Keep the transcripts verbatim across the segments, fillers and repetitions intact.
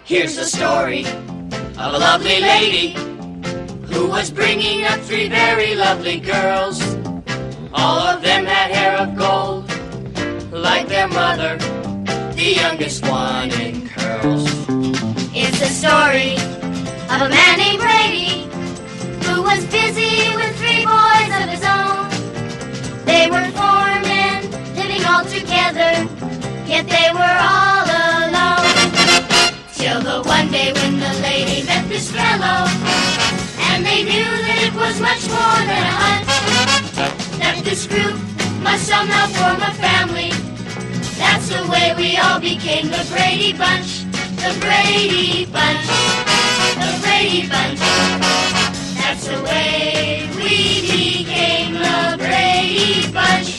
Here's the story of a lovely lady who was bringing up three very lovely girls. All of them had hair of gold, like their mother, the youngest one in curls. It's the story of a man named Brady who was busy with three boys of his own. They were four men living all together, yet they were all alone. Till the one day when the lady met this fellow, and they knew that it was much more than a hunch, that this group must somehow form a family. That's the way we all became the Brady Bunch, the Brady Bunch, the Brady Bunch. That's the way we became the Brady Bunch.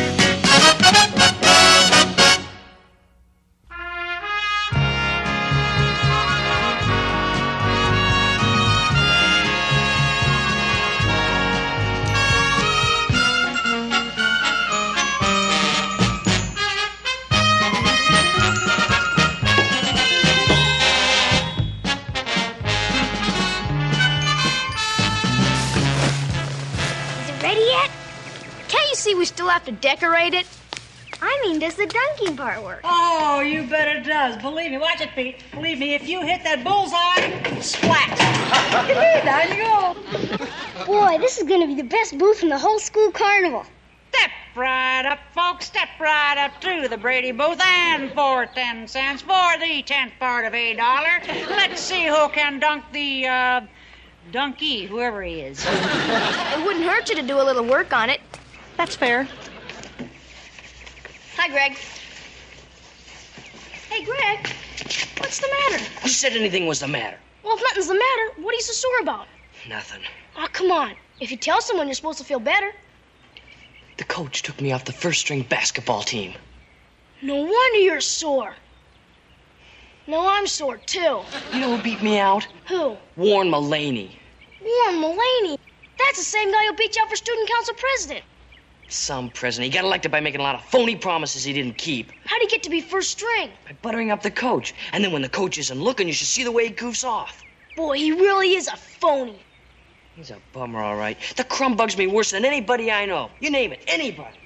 See, we still have to decorate it. I mean, does the dunking part work? Oh, you bet it does. Believe me. Watch it, Pete. Believe me, if you hit that bullseye, splat. There you go. Boy, this is going to be the best booth in the whole school carnival. Step right up, folks. Step right up to the Brady booth. And for ten cents for the tenth part of a dollar. Let's see who can dunk the, uh, donkey, whoever he is. It wouldn't hurt you to do a little work on it. That's fair. Hi, Greg. Hey, Greg, what's the matter? Who said anything was the matter? Well, if nothing's the matter, what are you so sore about? Nothing. Oh, come on. If you tell someone, you're supposed to feel better. The coach took me off the first-string basketball team. No wonder you're sore. No, I'm sore, too. You know who beat me out? Who? Warren Mullaney. Warren Mullaney? That's the same guy who beat you out for student council president. Some president. He got elected by making a lot of phony promises he didn't keep. How'd he get to be first string? By buttering up the coach. And then when the coach isn't looking, you should see the way he goofs off. Boy, he really is a phony. He's a bummer, all right. The crumb bugs me worse than anybody I know. You name it, anybody.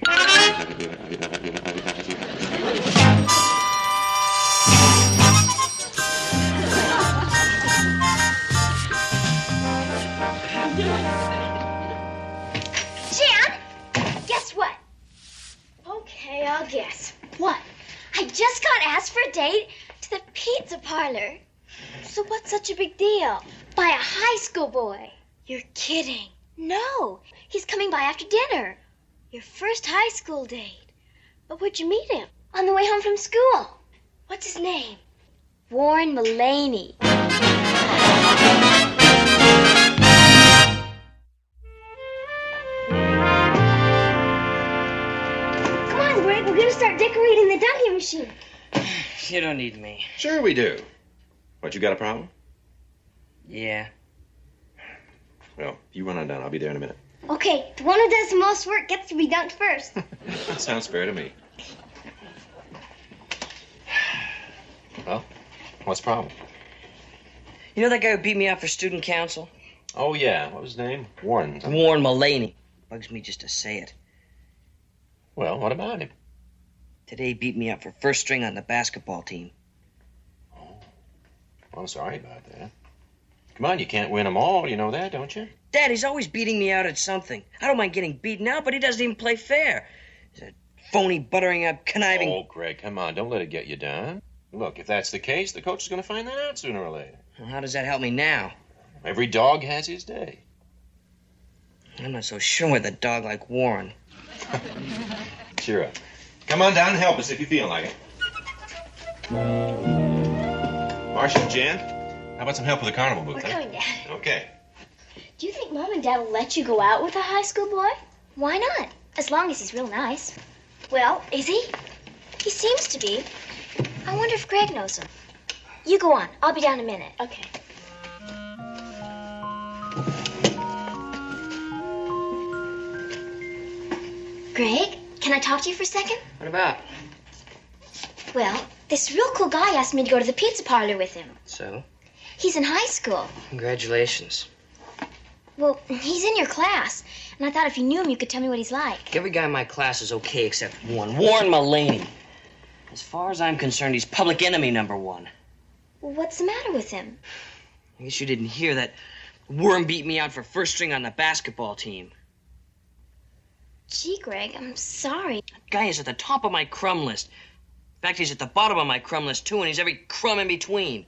Okay, I'll guess. What? I just got asked for a date to the pizza parlor. So what's such a big deal? By a high school boy. You're kidding. No, he's coming by after dinner. Your first high school date. But where'd you meet him? On the way home from school. What's his name? Warren Mullaney. We're gonna start decorating the dunking machine. You don't need me. Sure we do. What, you got a problem? Yeah. Well, you run on down. I'll be there in a minute. Okay, the one who does the most work gets to be dunked first. That sounds fair to me. Well, what's the problem? You know that guy who beat me out for student council? Oh, yeah. What was his name? Warren. Warren Mullaney. Bugs me just to say it. Well, what about him? Today he beat me up for first string on the basketball team. Oh, well, I'm sorry about that. Come on, you can't win them all. You know that, don't you? Dad, he's always beating me out at something. I don't mind getting beaten out, but he doesn't even play fair. He's a phony, buttering up, conniving... Oh, Greg, come on. Don't let it get you down. Look, if that's the case, the coach is going to find that out sooner or later. Well, how does that help me now? Every dog has his day. I'm not so sure with a dog like Warren. Cheer up. Come on down and help us if you feel like it. Marcia, Jan, how about some help with the carnival booth? We're huh? coming, Dad. Okay. Do you think Mom and Dad will let you go out with a high school boy? Why not? As long as he's real nice. Well, is he? He seems to be. I wonder if Greg knows him. You go on. I'll be down in a minute. Okay. Greg, can I talk to you for a second? What about? Well, This real cool guy asked me to go to the pizza parlor with him. So? He's in high school. Congratulations. Well, he's in your class, and I thought if you knew him, you could tell me what he's like. Every guy in my class is okay except one, Warren Mullaney. As far as I'm concerned, he's public enemy number one. Well, what's the matter with him? I guess you didn't hear that Worm beat me out for first string on the basketball team. Gee, Greg, I'm sorry. That guy is at the top of my crumb list. In fact, he's at the bottom of my crumb list, too, and he's every crumb in between.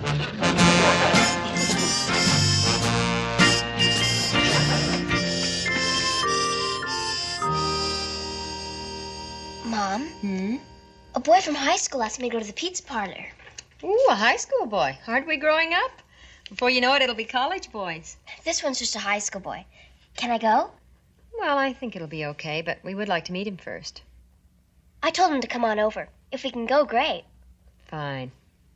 Mom? Hmm? A boy from high school asked me to go to the pizza parlor. Ooh, a high school boy. Aren't we growing up? Before you know it, it'll be college boys. This one's just a high school boy. Can I go? Well, I think it'll be okay, but we would like to meet him first. I told him to come on over. If we can go, great. Fine.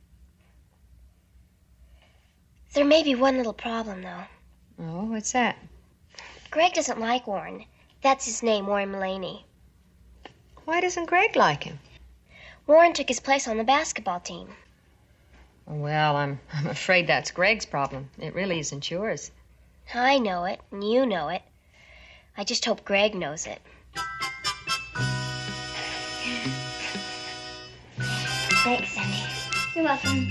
There may be one little problem, though. Oh, what's that? Greg doesn't like Warren. That's his name, Warren Mullaney. Why doesn't Greg like him? Warren took his place on the basketball team. Well, I'm, I'm afraid that's Greg's problem. It really isn't yours. I know it, and you know it. I just hope Greg knows it. Thanks, Cindy. You're welcome.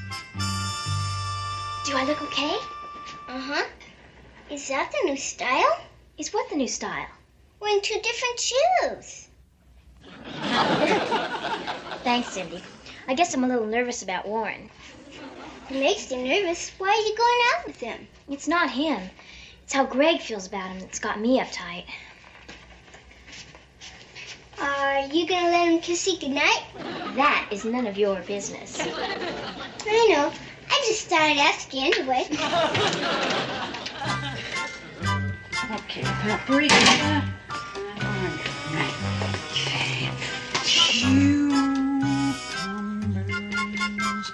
Do I look okay? Uh-huh. Is that the new style? Is what the new style? Wearing two different shoes. Thanks, Cindy. I guess I'm a little nervous about Warren. It makes you nervous. Why are you going out with him? It's not him. It's how Greg feels about him that's got me uptight. Are you gonna let him kiss you goodnight? That is none of your business. I know. I just thought I'd ask you anyway. Okay, now breathe. Okay. Cucumbers.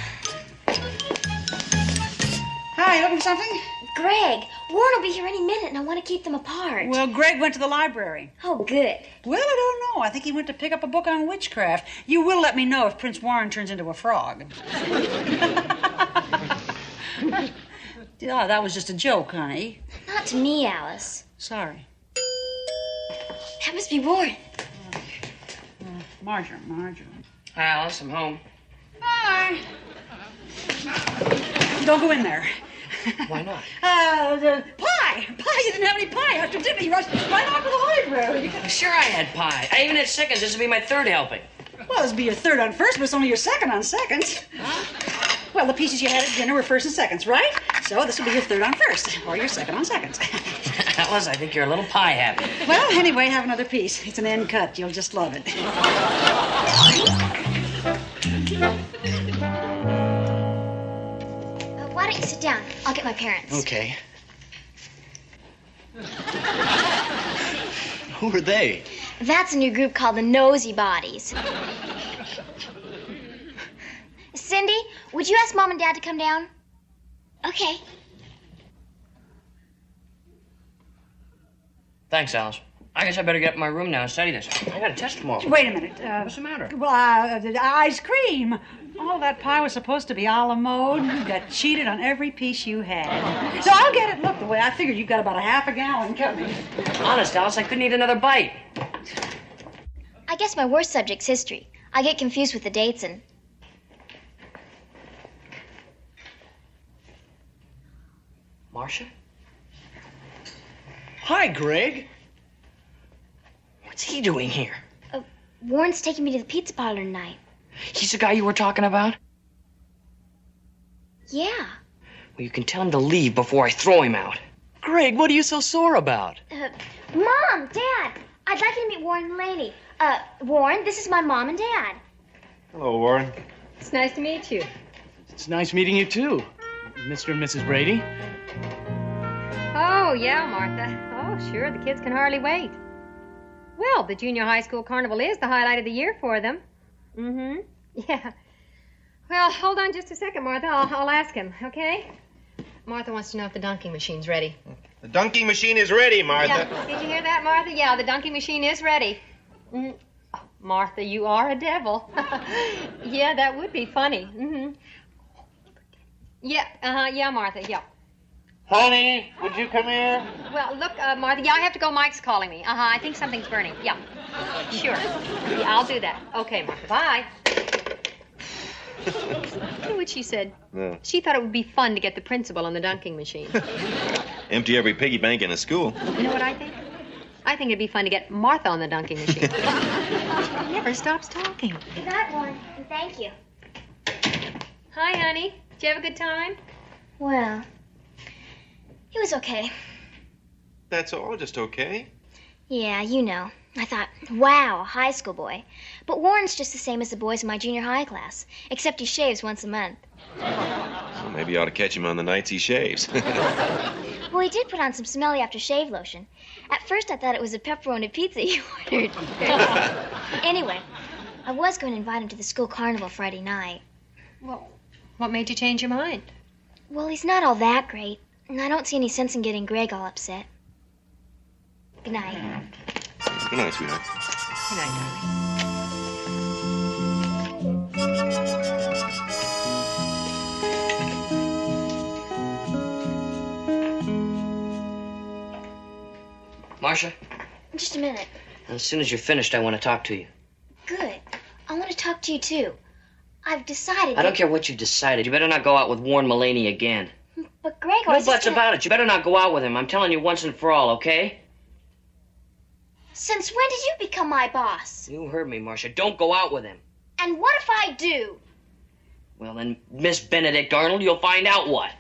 Hi, you looking for something? Greg, Warren will be here any minute, and I want to keep them apart. Well, Greg went to the library. Oh, good. Well, I don't know. I think he went to pick up a book on witchcraft. You will let me know if Prince Warren turns into a frog. Yeah, that was just a joke, honey. Not to me, Alice. Sorry. That must be Warren. Uh, Marjorie, Marjorie. Hi, Alice. I'm home. Bye. Don't go in there. Why not? Uh, the pie! Pie! You didn't have any pie after dinner. You rushed right off to the library. Sure I had pie. I even had seconds. This will be my third helping. Well, this will be your third on first, but it's only your second on seconds. Huh? Well, the pieces you had at dinner were first and seconds, right? So this will be your third on first, or your second on seconds. Alice, I think you're a little pie happy. Well, anyway, have another piece. It's an end cut. You'll just love it. Why don't you sit down? I'll get my parents. Okay. Who are they? That's a new group called the Nosy Bodies. Cindy, would you ask Mom and Dad to come down? Okay. Thanks, Alice. I guess I better get up in my room now and study this. I got a test tomorrow. Wait a minute. Uh, What's the matter? Well, uh, the ice cream. All that pie was supposed to be a la mode. You got cheated on every piece you had. So I'll get it. Look, the way I figured, you've got about a half a gallon coming. Honest, Alice, I couldn't eat another bite. I guess my worst subject's history. I get confused with the dates and... Marcia? Hi, Greg. What's he doing here? Uh, Warren's taking me to the pizza parlor tonight. He's the guy you were talking about? Yeah. Well, you can tell him to leave before I throw him out. Greg, what are you so sore about? Uh, Mom, Dad, I'd like you to meet Warren and Laney. Uh, Warren, this is my mom and Dad. Hello, Warren. It's nice to meet you. It's nice meeting you, too. Mister and Missus Brady. Oh, yeah, Martha. Oh, sure, the kids can hardly wait. Well, the junior high school carnival is the highlight of the year for them. Mm-hmm. Yeah. Well, hold on just a second, Martha. I'll, I'll ask him, okay? Martha wants to know if the dunking machine's ready. The dunking machine is ready, Martha. Yeah. Did you hear that, Martha? Yeah, the dunking machine is ready. Mm. Martha, you are a devil. Yeah, that would be funny. Mm-hmm. Yeah, uh-huh, yeah, Martha, yeah. Honey, would you come here? Well, look, uh, Martha, yeah, I have to go. Mike's calling me. Uh-huh, I think something's burning. Yeah, sure. Yeah, I'll do that. Okay, Martha, bye. You know what she said? No. She thought it would be fun to get the principal on the dunking machine. Empty every piggy bank in a school. You know what I think? I think it'd be fun to get Martha on the dunking machine. She never stops talking. Good night, Warren, and thank you. Hi, honey. Did you have a good time? Well, it was okay. That's all, just okay. Yeah, you know. I thought, wow, a high school boy. But Warren's just the same as the boys in my junior high class, except he shaves once a month. Well, maybe you ought to catch him on the nights he shaves. Well, he did put on some smelly aftershave lotion. At first, I thought it was a pepperoni pizza he ordered. Anyway, I was going to invite him to the school carnival Friday night. Well, what made you change your mind? Well, he's not all that great, and I don't see any sense in getting Greg all upset. Good night. Good night, sweetheart. Good night, darling. Marcia, Just a minute. as soon as you're finished, I want to talk to you. Good. I want to talk to you, too. I've decided I don't that- care what you've decided. You better not go out with Warren Mullaney again. But Greg No always... buts about it. You better not go out with him. I'm telling you once and for all, okay? Since when did you become my boss? You heard me, Marcia. Don't go out with him. And what if I do? Well, then, Miss Benedict Arnold, you'll find out what.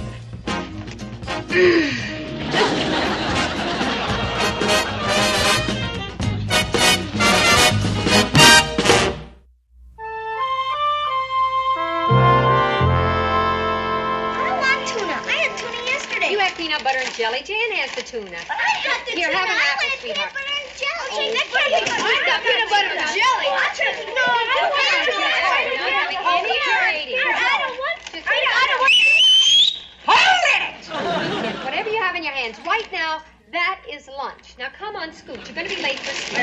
You had peanut butter and jelly. Jan has the tuna. But I had the Here, tuna. have an I apple, wanted sweetheart. peanut butter and jelly. Oh, that what can't do be you- good. I've got peanut butter and jelly. I took no, I don't want You're to. not having any eating. I don't want to. Just- I don't, I don't want Hold it! Whatever you have in your hands right now, that is lunch. Now come on, Scoot. You're going to be late for school.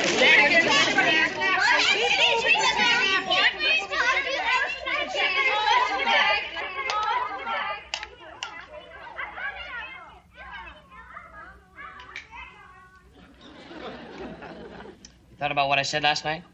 Thought about what I said last night?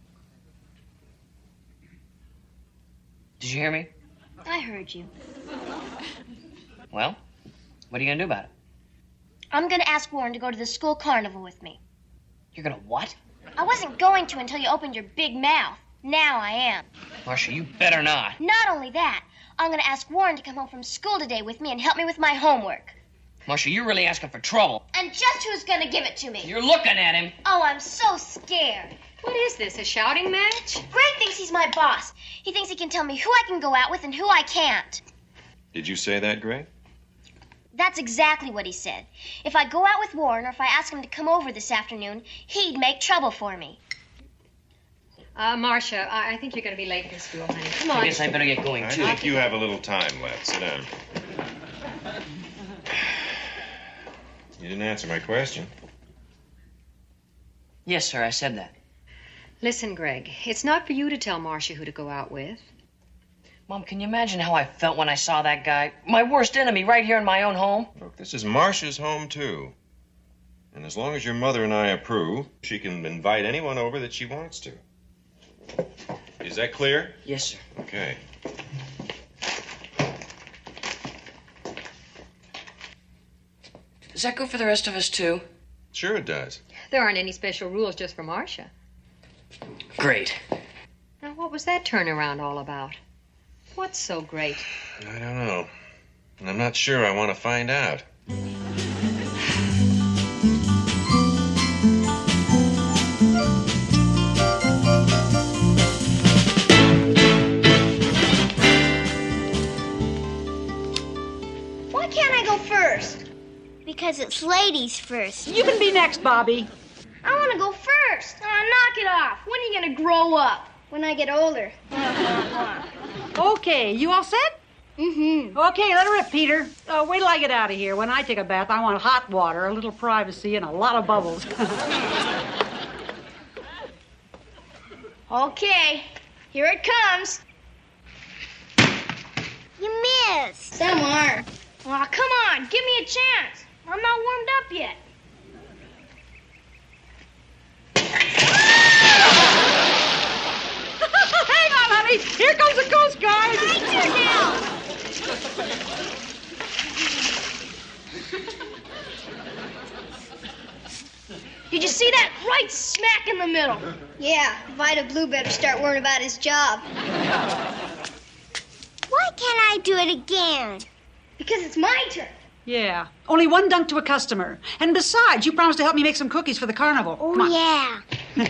Did you hear me? I heard you. Well, what are you gonna do about it? I'm going to ask Warren to go to the school carnival with me. You're gonna what? I wasn't going to until you opened your big mouth. Now I am. Marcia, you better not. Not only that, I'm going to ask Warren to come home from school today with me and help me with my homework. Marcia, you're really asking for trouble. And just who's going to give it to me? You're looking at him. Oh, I'm so scared. What is this, a shouting match? Greg thinks he's my boss. He thinks he can tell me who I can go out with and who I can't. Did you say that, Greg? That's exactly what he said. If I go out with Warren or if I ask him to come over this afternoon, he'd make trouble for me. Uh, Marcia, I, I think you're going to be late for school, honey. Come I on. guess I better get going, I too. think you have a little time left. Sit down. You didn't answer my question. Yes, sir, I said that. Listen, Greg, it's not for you to tell Marcia who to go out with. Mom, can you imagine how I felt when I saw that guy? My worst enemy right here in my own home. Look, this is Marcia's home, too. And as long as your mother and I approve, she can invite anyone over that she wants to. Is that clear? Yes, sir. Okay. Does that go for the rest of us, too? Sure it does. There aren't any special rules just for Marcia. Great. Now, what was that turnaround all about? What's so great? I don't know. And I'm not sure I want to find out. Why can't I go first? Because it's ladies first. You can be next, Bobby. I want to go first. Oh, knock it off. When are you going to grow up? When I get older. Okay, you all set? Mm-hmm. Okay, let her rip, Peter. Uh, wait till I get out of here. When I take a bath, I want hot water, a little privacy, and a lot of bubbles. Okay, here it comes. You missed. Somewhere. Aw, come on, give me a chance. I'm not warmed up yet. Hang on, honey. Here comes the Coast Guard. My turn now. Did you see that? Right smack in the middle. Yeah, Vida Blue better start worrying about his job. Why can't I do it again? Because it's my turn. Yeah, only one dunk to a customer. And besides, you promised to help me make some cookies for the carnival. Oh, Come on. yeah.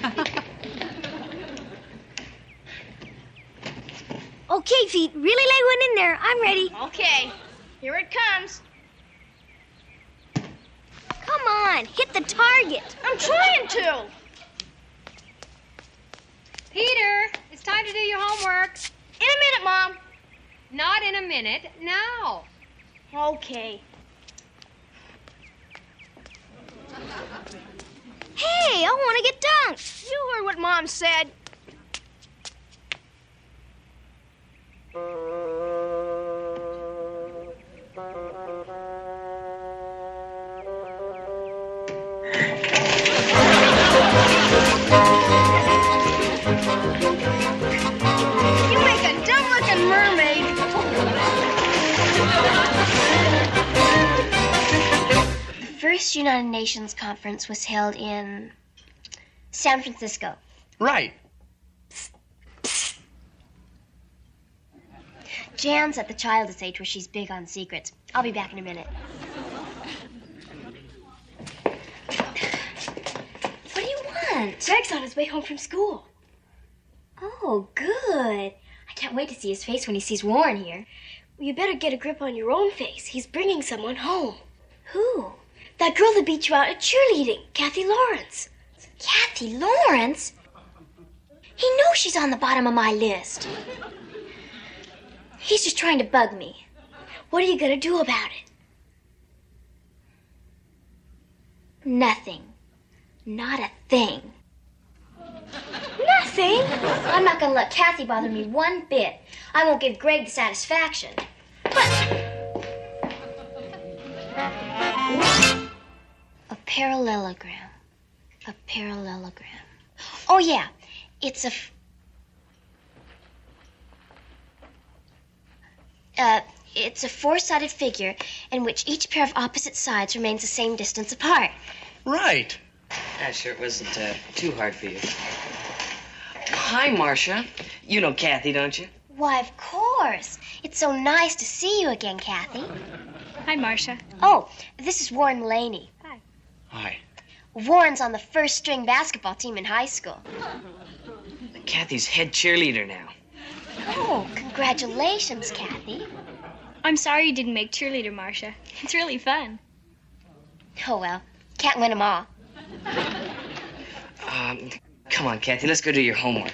Okay, Feet, really lay one in there. I'm ready. Okay, here it comes. Come on, hit the target. I'm trying to. Peter, it's time to do your homework. In a minute, Mom. Not in a minute, now. Okay. Hey, I want to get dunked. You heard what Mom said. You make a dumb-looking mermaid. The first United Nations conference was held in San Francisco. Right. Jan's at the childish age where she's big on secrets. I'll be back in a minute. What do you want? Greg's on his way home from school. Oh, good. I can't wait to see his face when he sees Warren here. Well, you better get a grip on your own face. He's bringing someone home. Who? That girl that beat you out at cheerleading, Kathy Lawrence. Kathy Lawrence? He knows she's on the bottom of my list. He's just trying to bug me. What are you going to do about it? Nothing. Not a thing. Nothing? I'm not going to let Kathy bother me one bit. I won't give Greg the satisfaction. But... A parallelogram. A parallelogram. Oh, yeah. It's a... F- uh, it's a four-sided figure in which each pair of opposite sides remains the same distance apart. Right. Yeah, sure it wasn't uh, too hard for you. Hi, Marcia. You know Kathy, don't you? Why, of course. It's so nice to see you again, Kathy. Hi, Marcia. Oh, this is Warren Mullaney. Hi. Warren's on the first string basketball team in high school. Kathy's head cheerleader now. Oh, congratulations, Kathy. I'm sorry you didn't make cheerleader, Marcia. It's really fun. Oh, well, can't win them all. Um, come on, Kathy, let's go do your homework.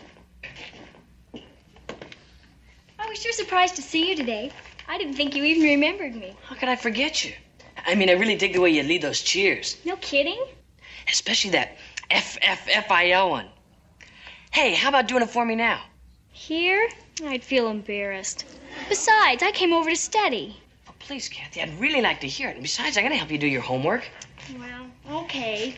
I was sure surprised to see you today. I didn't think you even remembered me. How could I forget you? I mean, I really dig the way you lead those cheers. No kidding? Especially that F F F I L one. Hey, how about doing it for me now? Here? I'd feel embarrassed. Besides, I came over to study. Oh, please, Kathy, I'd really like to hear it. And besides, I'm going to help you do your homework. Well, okay.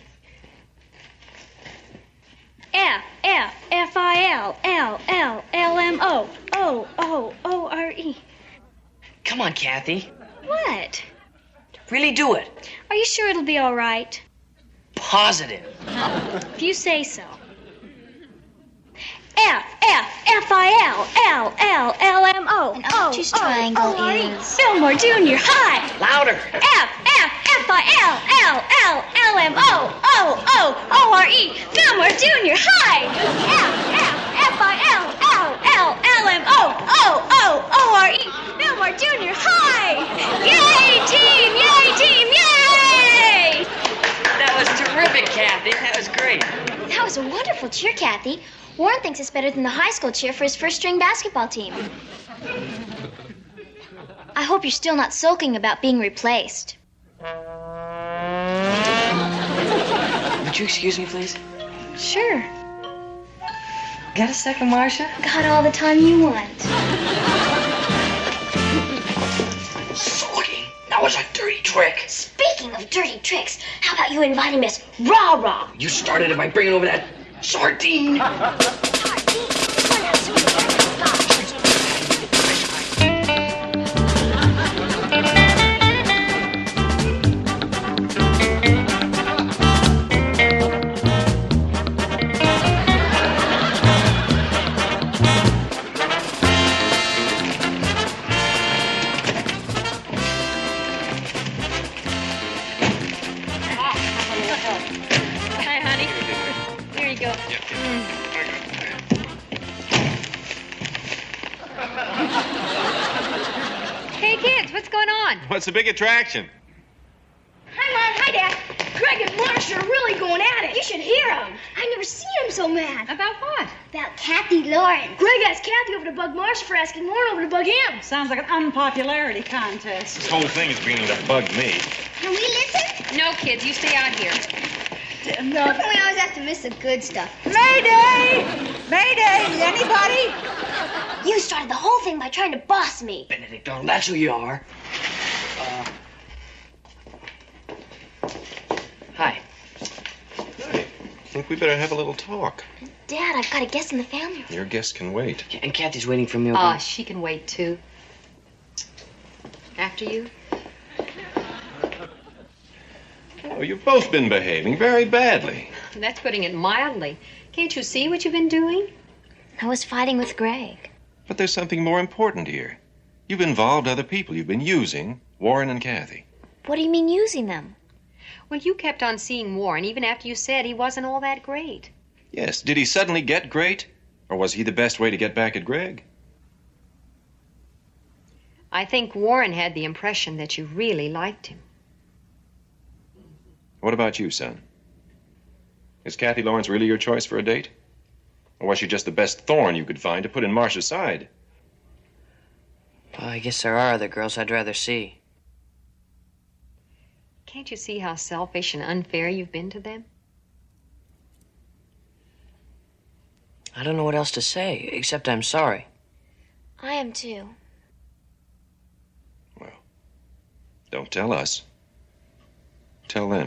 F, F, F I L, L, L, L M O, O, O, O R E. Come on, Kathy. What? Really do it. Are you sure it'll be all right? Positive. If you say so. F, F, F I L, L, L, L M O, An obtuse O, O, triangle O, R E. is- Fillmore Junior High. Louder. F, F, F I L, L, L, L M O, O, O, O R E. Fillmore Junior High. F, F, F I L, L, L, L M O, O, O, O R E. Fillmore Junior High. Yay, team! Yay, team! Yay! That was terrific, Kathy. That was great. That was a wonderful cheer, Kathy. Warren thinks it's better than the high school cheer for his first string basketball team. I hope you're still not sulking about being replaced. Would you excuse me, please? Sure. Got a second, Marcia? Got all the time you want. Sulking. That was a dirty trick. Speaking of dirty tricks, how about you inviting Miss Rah Rah? You started it by bringing over that sardine. Hi, honey. Here you go. Hey, kids, what's going on? What's the big attraction? Hi, Mom. Hi, Dad. Greg and Marcia are really going at it. You should hear them. I've never seen them so mad. About what? About Kathy Lawrence. Greg asked Kathy over to bug Marcia for asking Lauren over to bug him. Sounds like an unpopularity contest. This whole thing is beginning to bug me. Can we listen? No, kids, you stay out here. How come we always have to miss the good stuff? Mayday! Mayday! Is anybody? You started the whole thing by trying to boss me. Benedict, darling, that's who you are. Uh, hi. I think we better have a little talk. Dad, I've got a guest in the family. Your guest can wait. And Kathy's waiting for me over. Oh, she can wait, too. After you? Oh, you've both been behaving very badly. That's putting it mildly. Can't you see what you've been doing? I was fighting with Greg. But there's something more important here. You've involved other people. You've been using Warren and Kathy. What do you mean using them? Well, you kept on seeing Warren even after you said he wasn't all that great. Yes, did he suddenly get great? Or was he the best way to get back at Greg? I think Warren had the impression that you really liked him. What about you, son? Is Kathy Lawrence really your choice for a date? Or was she just the best thorn you could find to put in Marcia's side? Well, I guess there are other girls I'd rather see. Can't you see how selfish and unfair you've been to them? I don't know what else to say, except I'm sorry. I am too. Well, don't tell us. Tell them.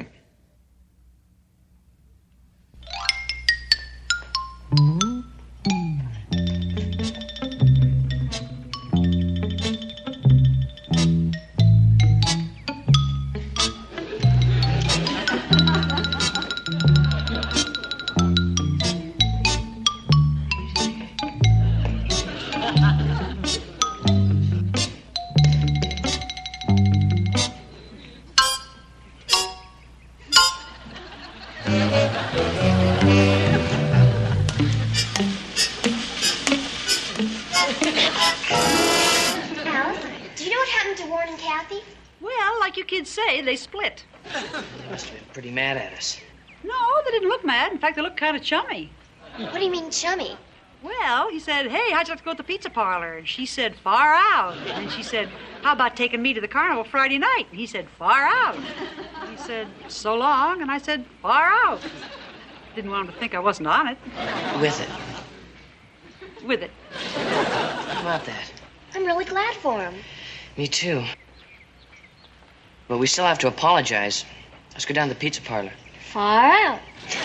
They split. Must have been pretty mad at us. No, they didn't look mad. In fact, they looked kind of chummy. What do you mean, chummy? Well, he said, hey, how'd you like to go to the pizza parlor? And she said, far out. And she said, how about taking me to the carnival Friday night? And he said, far out. He said, so long. And I said, far out. Didn't want him to think I wasn't on it. With it. With it. How about that? I'm really glad for him. Me too. But we still have to apologize. Let's go down to the pizza parlor. Far out.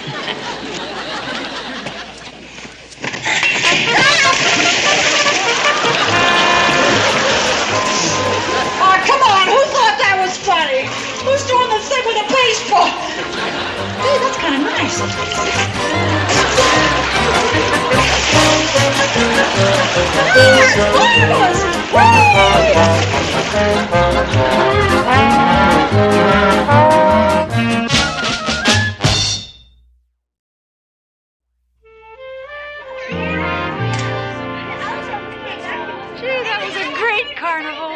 Oh, come on. Who thought that was funny? Who's doing the thing with a baseball? Hey, that's kind of nice. Gee, that was a great carnival.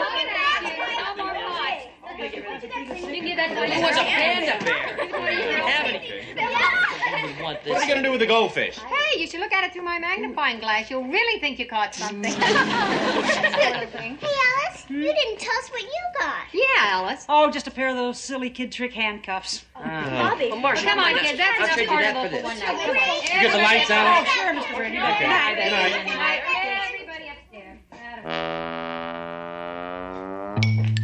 It was a panda bear. We didn't have anything. We want this. What are you going to do with the goldfish? Hey, you should look at it through my magnifying glass. You'll really think you caught something. Hey, Alice. You didn't tell us what you got. Yeah, Alice. Oh, just a pair of those silly kid trick handcuffs. Bobby. Well, Marcia, Come on, I'll kids. That's I'll enough trade you that carnival for for this. one night. Come on. You get the lights Oh, out? sure, Mister Brady. Okay. Good night. Good night. Everybody upstairs.